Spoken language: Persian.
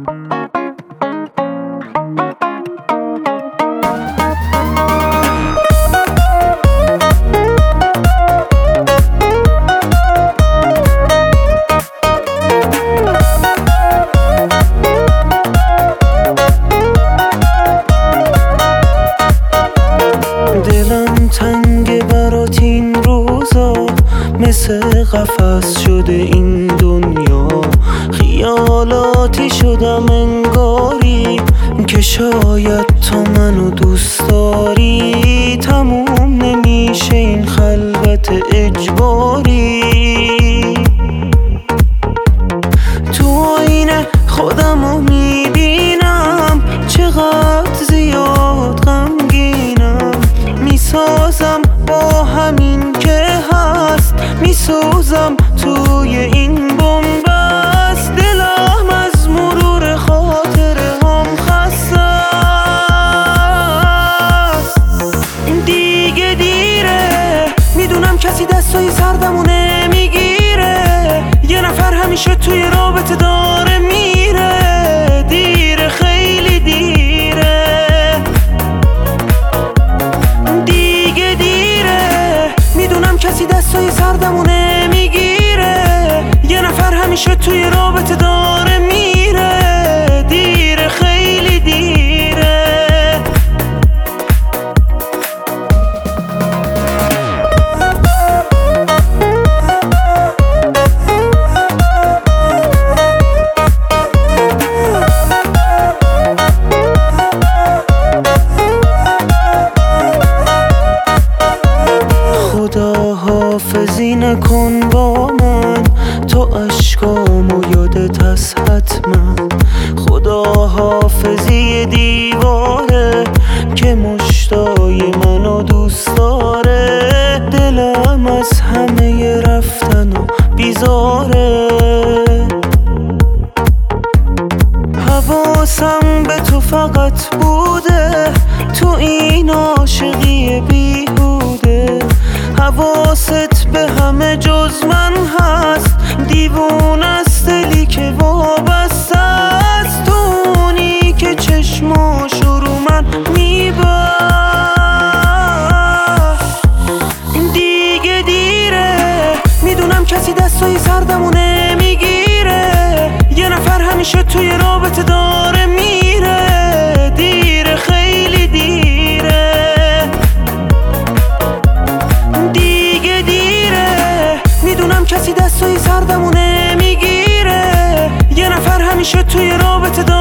دلم تنگ برات این روزا، مثل قفس شده این دنیا. خیالاتی شدم انگاری که شاید تو منو دوست داری. تموم نمیشه این خلوت اجباری. تو آینه خودمو میبینم، چقدر زیاد غمگینم. میسازم با همین که هست، میسوزم توی این بنبست. دلم از مرور خاطره هم خسته است. دیگه دیره، میدونم کسی دستای سردمو نمیگیره. یه نفر همیشه توی رابطه داره میره. دیره، خیلی دیره. دیگه دیره، میدونم کسی دستای سردمو نمیگیره. یه نفر همیشه توی رابطه داره میره. دیره، خیلی دیره. خدا حافظی نکن با من، تو عشقامو یادت هست حتما. خدا حافظی دیواره که مشتای منو دوست داره. دلم از همه رفتن و بیزاره. حواسم به تو فقط بوده، تو این عاشقی بیهوده. حواست به همه جز من هست، دیوونه است دلی که وابسته است. اونی که چشماشو رو من میبست. دیگه دیره، میدونم کسی دستای سردمو نمیگیره. یه نفر همیشه توی رابطه داره میره. دیره، خیلی دیره. دیگه دیره، میدونم کسی دستای سردمو نمیگیره. یه نفر همیشه توی رابطه داره